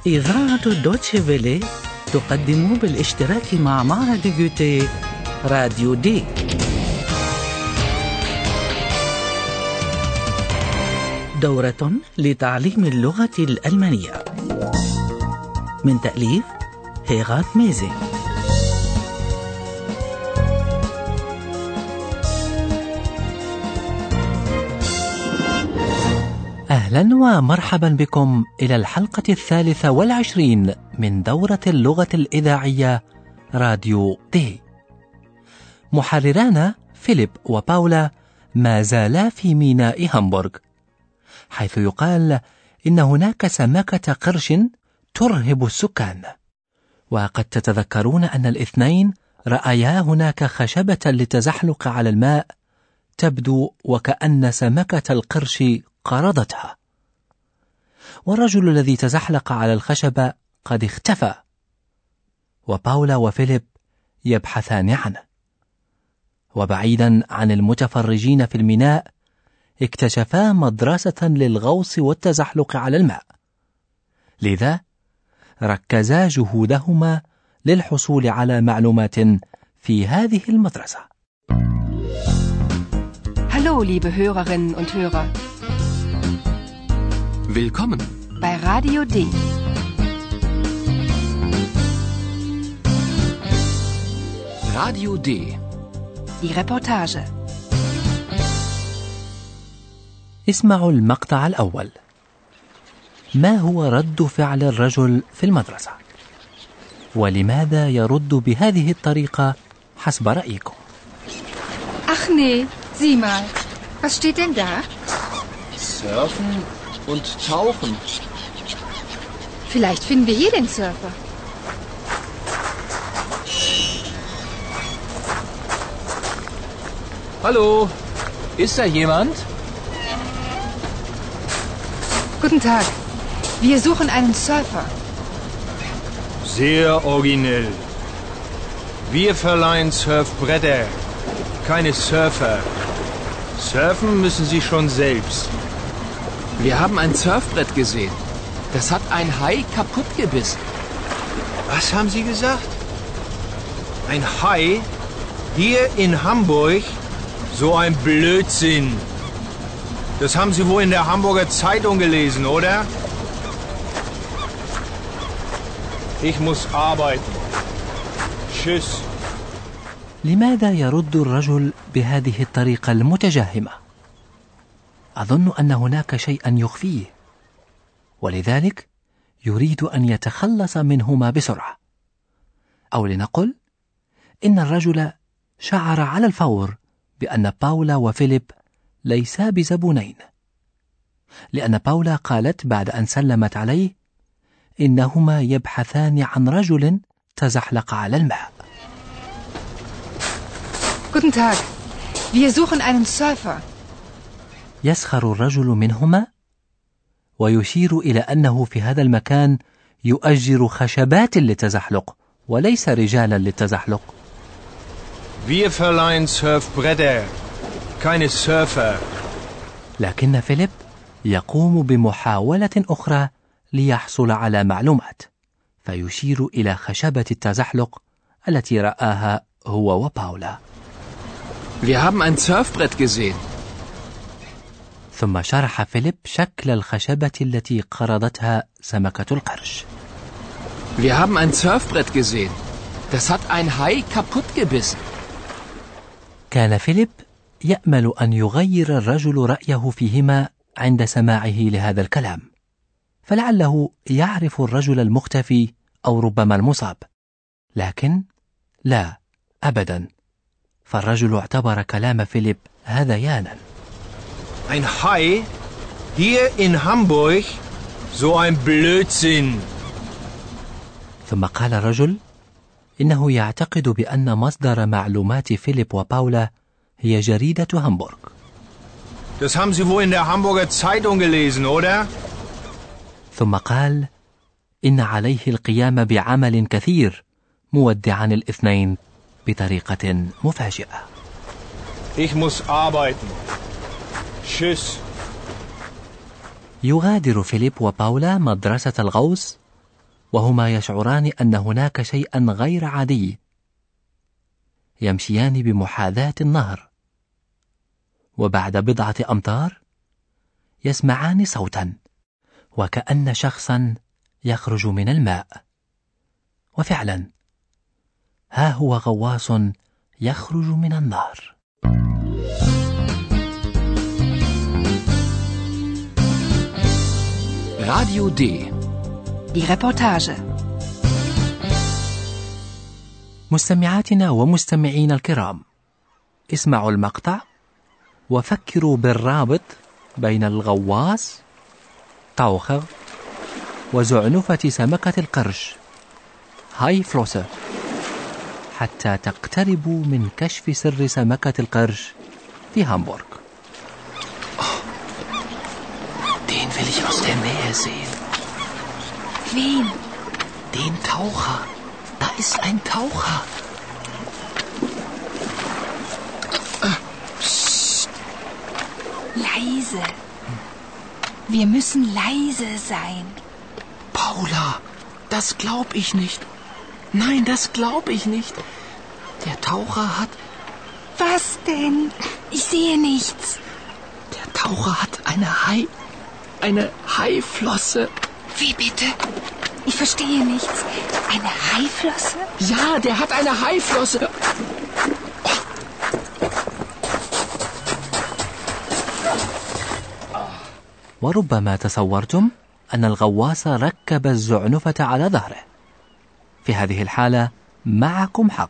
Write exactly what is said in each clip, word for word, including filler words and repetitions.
إذاعة دوتشي فيلي تقدم بالاشتراك مع معهد جوتيه راديو دي. دورة لتعليم اللغة الألمانية من تأليف هيغات ميزي. أهلا ومرحبا بكم إلى الحلقة الثالثة والعشرين من دورة اللغة الإذاعية راديو دي. محررانا فيليب وباولا ما زالا في ميناء هامبورغ، حيث يقال إن هناك سمكة قرش ترهب السكان. وقد تتذكرون أن الاثنين رأيا هناك خشبة للتزحلق على الماء تبدو وكأن سمكة القرش قرضتها، والرجل الذي تزحلق على الخشبة قد اختفى، وباولا وفيليب يبحثان عنه. وبعيدا عن المتفرجين في الميناء اكتشفا مدرسة للغوص والتزحلق على الماء، لذا ركزا جهودهما للحصول على معلومات في هذه المدرسة. Hallo, liebe Hörerinnen und Hörer. Willkommen bei Radio D. Radio D. Die Reportage. اسمعوا المقطع الأول. ما هو رد فعل الرجل في المدرسة؟ ولماذا يرد بهذه الطريقة حسب رأيكم؟ Ach nee, sieh mal. Was steht denn da? Surfen und tauchen. Vielleicht finden wir hier den Surfer. Hallo, ist da jemand? Guten Tag. Wir suchen einen Surfer. Sehr originell. Wir verleihen Surfbretter, keine Surfer. Surfen müssen Sie schon selbst. Wir haben ein Surfbrett gesehen. Das hat ein Hai kaputt gebissen. Was haben Sie gesagt? Ein Hai? Hier in Hamburg? So ein Blödsinn. Das haben Sie wohl in der Hamburger Zeitung gelesen, oder? Ich muss arbeiten. Tschüss. لماذا يرد الرجل بهذه الطريقة المتجهمة؟ أظن أن هناك شيئا يخفيه، ولذلك يريد أن يتخلص منهما بسرعة. أو لنقل إن الرجل شعر على الفور بأن باولا وفيليب ليسا بزبونين، لأن باولا قالت بعد أن سلمت عليه إنهما يبحثان عن رجل تزحلق على الماء. Guten Tag. Wir suchen einen Surfer. يسخر الرجل منهما ويشير إلى أنه في هذا المكان يؤجر خشبات للتزحلق وليس رجالا للتزحلق. Wir verleihen Surfbretter, keine Surfer. لكن فيليب يقوم بمحاولة أخرى ليحصل على معلومات، فيشير إلى خشبة التزحلق التي رآها هو وباولا. Wir haben ein Surfbrett gesehen. ثم شرح فيليب شكل الخشبة التي قرضتها سمكة القرش. Wir haben ein Surfbrett gesehen. Das hat ein Hai kaputt gebissen. كان فيليب يأمل أن يغير الرجل رأيه فيهما عند سماعه لهذا الكلام، فلعله يعرف الرجل المختفي أو ربما المصاب، لكن لا أبدا، فالرجل اعتبر كلام فيليب هذيانا. Ein Hai? Hier in Hamburg? So ein Blödsinn. ثم قال الرجل إنه يعتقد بأن مصدر معلومات فيليب وباولا هي جريدة هامبورغ. Das haben Sie wohl in der Hamburger Zeitung gelesen, oder? ثم قال إن عليه القيام بعمل كثير مودعا الاثنين بطريقة مفاجئة. Ich muss arbeiten. Tschüss. يغادر فيليب وباولا مدرسة الغوص وهما يشعران أن هناك شيئا غير عادي. يمشيان بمحاذاة النهر، وبعد بضعة أمتار يسمعان صوتا وكأن شخصا يخرج من الماء. وفعلا ها هو غواص يخرج من النهر. Radio D. Die Reportage. مستمعاتنا ومستمعين الكرام، اسمعوا المقطع وفكروا بالرابط بين الغواص تاوخر وزعنفة سمكة القرش هاي فلوسر حتى تقتربوا من كشف سر سمكة القرش في هامبورغ. Den will ich aus der Nähe sehen. Wen? Den Taucher. Da ist ein Taucher. Psst. Leise. Wir müssen leise sein. Paula, das glaub ich nicht. Nein, das glaub ich nicht. Der Taucher hat... Was denn? Ich sehe nichts. Der Taucher hat eine Hai... eine Haiflosse. Wie bitte? Ich verstehe nichts. Eine Haiflosse? Ja, der hat eine Haiflosse. وربما تصورتم أن الغواص ركب الزعنفة على ظهره. في هذه الحالة معكم حق.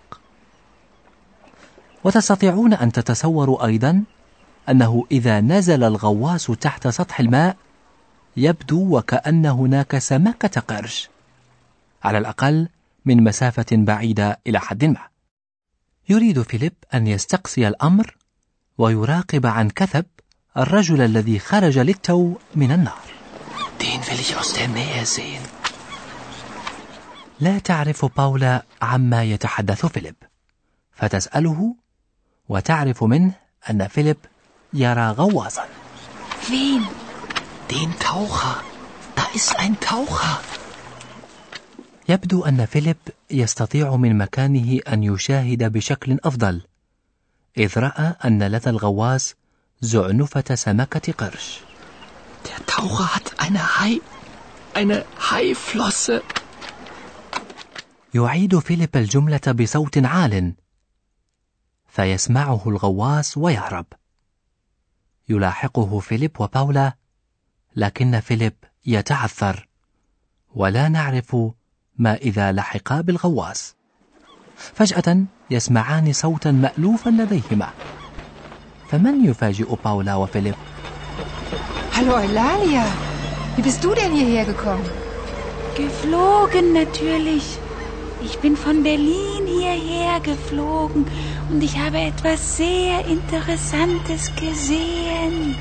وتستطيعون أن تتصوروا أيضا أنه إذا نزل الغواص تحت سطح الماء يبدو وكأن هناك سمكة قرش، على الأقل من مسافة بعيدة إلى حد ما. يريد فيليب أن يستقصي الأمر ويراقب عن كثب الرجل الذي خرج للتو من النهر. Den will ich aus der Nähe sehen. لا تعرف باولا عما يتحدث فيليب، فتسأله وتعرف منه أن فيليب يرى غواصا. Wen? Den Taucher. Da ist ein Taucher. يبدو أن فيليب يستطيع من مكانه أن يشاهد بشكل أفضل، إذ رأى أن لدى الغواص زعنفة سمكة قرش. Der Taucher hat eine Hai... eine Haiflosse. يعيد فيليب الجملة بصوت عال، فيسمعه الغواص ويهرب. يلاحقه فيليب وباولا، لكن فيليب يتعثر، ولا نعرف ما إذا لحقا بالغواص. فجأة يسمعان صوتا مألوفا لديهما، فمن يفاجئ باولا وفيليب؟ Hallo Eulalia, wie bist du denn hierher gekommen? Geflogen natürlich. Ich bin von Berlin hierher geflogen und ich habe etwas sehr Interessantes gesehen.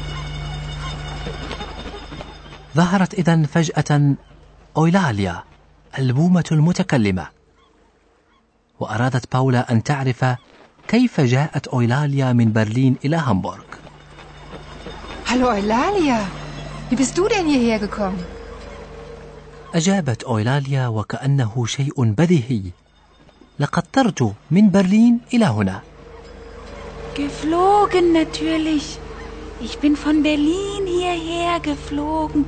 ظهرت إذن فجأة أويلاليا البومة المتكلمة، وأرادت باولا أن تعرف كيف جاءت أويلاليا من برلين إلى هامبورغ. Hallo Eulalia, wie bist du denn hierher gekommen? أجابت أويلاليا وكأنه شيء بديهي: لقد طرت من برلين إلى هنا. Geflogen natürlich. Ich bin von Berlin hierher geflogen.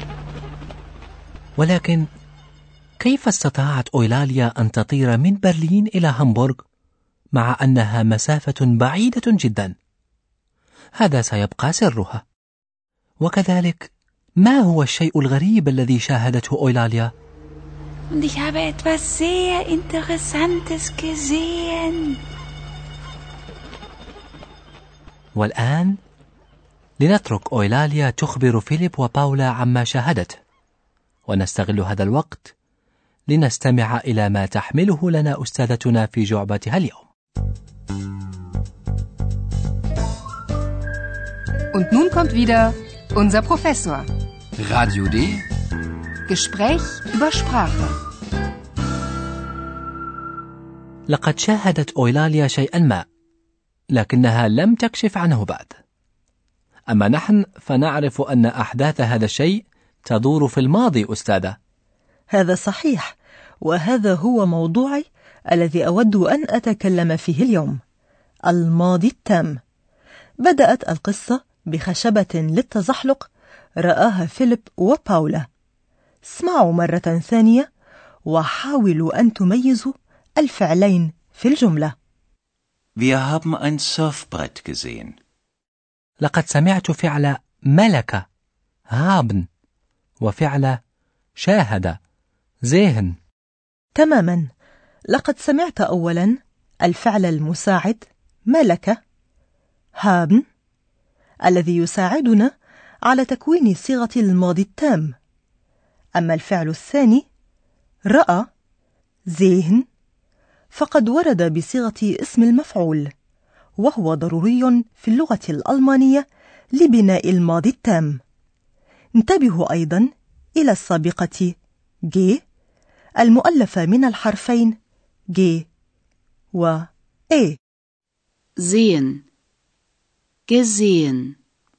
ولكن كيف استطاعت أويلاليا أن تطير من برلين إلى هامبورغ مع أنها مسافة بعيدة جدا؟ هذا سيبقى سرها. وكذلك ما هو الشيء الغريب الذي شاهدته أويلاليا؟ Und ich habe etwas sehr Interessantes gesehen. والآن لنترك أويلاليا تخبر فيليب وباولا عما شاهدته، ونستغل هذا الوقت لنستمع إلى ما تحمله لنا أستاذتنا في جعبتها اليوم. Und nun kommt wieder unser Professor. Radio D. Gespräch über Sprache. لقد شاهدت أويلاليا شيئا ما، لكنها لم تكشف عنه بعد. أما نحن فنعرف أن أحداث هذا الشيء تدور في الماضي أستاذة. هذا صحيح، وهذا هو موضوعي الذي أود أن أتكلم فيه اليوم، الماضي التام. بدأت القصة بخشبة للتزحلق رآها فيليب وباولا. اسمعوا مرة ثانية وحاولوا أن تميزوا الفعلين في الجملة. Wir haben ein Surfbrett gesehen. لقد سمعت فعل ملك haben وفعل شاهد ذهن. تماما، لقد سمعت أولا الفعل المساعد ملك haben الذي يساعدنا على تكوين صيغة الماضي التام. أما الفعل الثاني رأى ذهن فقد ورد بصيغة اسم المفعول، وهو ضروري في اللغة الألمانية لبناء الماضي التام. انتبهوا أيضا إلى السابقة ج المؤلفة من الحرفين ج و e. Sehen. Gesehen.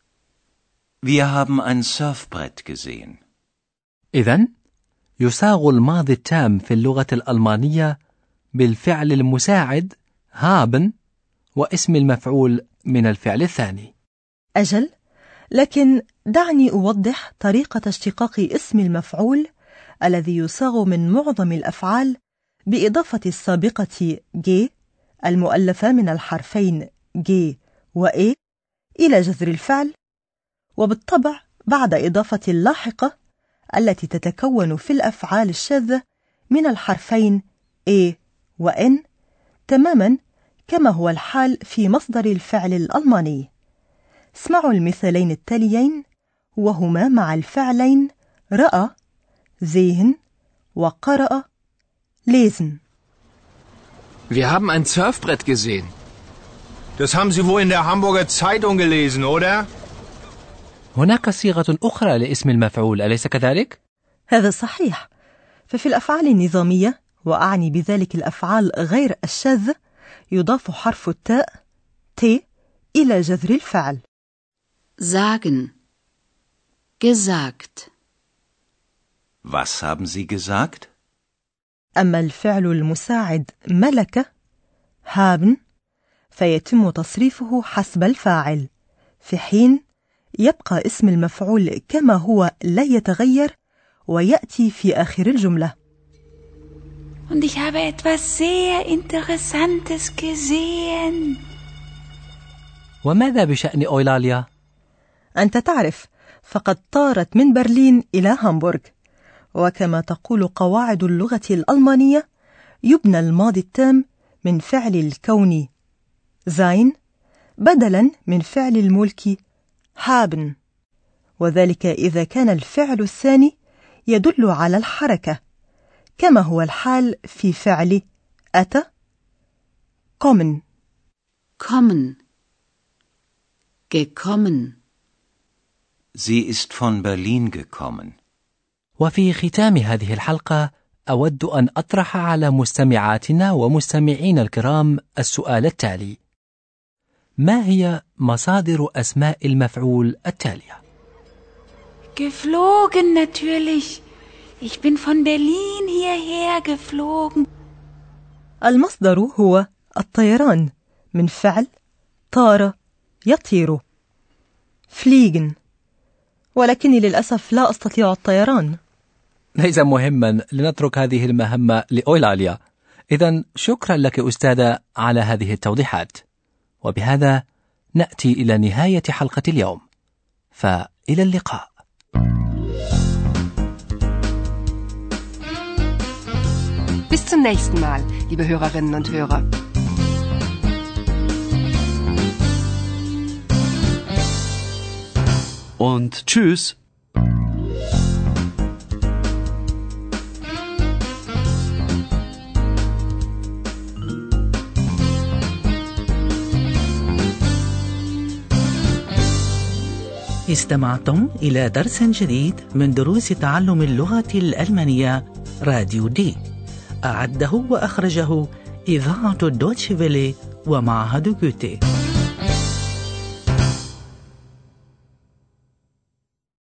Wir haben ein Surfbrett gesehen. إذن يصاغ الماضي التام في اللغة الألمانية بالفعل المساعد haben واسم المفعول من الفعل الثاني. أجل، لكن دعني أوضح طريقة اشتقاق اسم المفعول الذي يصاغ من معظم الأفعال بإضافة السابقة ج المؤلفة من الحرفين ج و e إلى جذر الفعل، وبالطبع بعد إضافة اللاحقة التي تتكون في الأفعال الشاذة من الحرفين e و n، تماما كما هو الحال في مصدر الفعل الألماني. اسمعوا المثالين التاليين وهما مع الفعلين رأى sehen وقرأ lesen. Wir haben ein Surfbrett gesehen. Das haben Sie wohl in der Hamburger Zeitung gelesen, oder? هناك صيغة أخرى لاسم المفعول، أليس كذلك؟ هذا صحيح، ففي الأفعال النظامية، وأعني بذلك الأفعال غير الشاذة، يضاف حرف التاء ت إلى جذر الفعل. Sagen. Gesagt. Was haben Sie gesagt? أما الفعل المساعد ملك haben فيتم تصريفه حسب الفاعل، في حين يبقى اسم المفعول كما هو لا يتغير ويأتي في آخر الجملة. Und ich habe etwas sehr Interessantes gesehen. وماذا بشأن أويلاليا؟ أنت تعرف، فقد طارت من برلين إلى هامبورغ، وكما تقول قواعد اللغة الألمانية يبنى الماضي التام من فعل الكون sein بدلا من فعل الملك haben، وذلك إذا كان الفعل الثاني يدل على الحركة، كما هو الحال في فعل أتى kommen. Kommen. Gekommen. Sie ist von Berlin gekommen. وفي ختام هذه الحلقة أود أن أطرح على مستمعاتنا ومستمعين الكرام السؤال التالي: ما هي مصادر أسماء المفعول التالية؟ Geflogen natürlich. Ich bin von Berlin hierher geflogen. المصدر هو الطيران من فعل طار يطير fliegen، ولكني للأسف لا أستطيع الطيران. ليس مهما، لنترك هذه المهمة لأويلاليا. إذن شكرا لك أستاذة على هذه التوضيحات، وبهذا نأتي إلى نهاية حلقة اليوم، فإلى اللقاء. Bis zum nächsten Mal, liebe Hörerinnen und Hörer. Und tschüss. استمعتم إلى درس جديد من دروس تعلم اللغة الألمانية راديو دي، أعده وأخرجه إذاعة دوتشي فيلي ومعهد جوتي.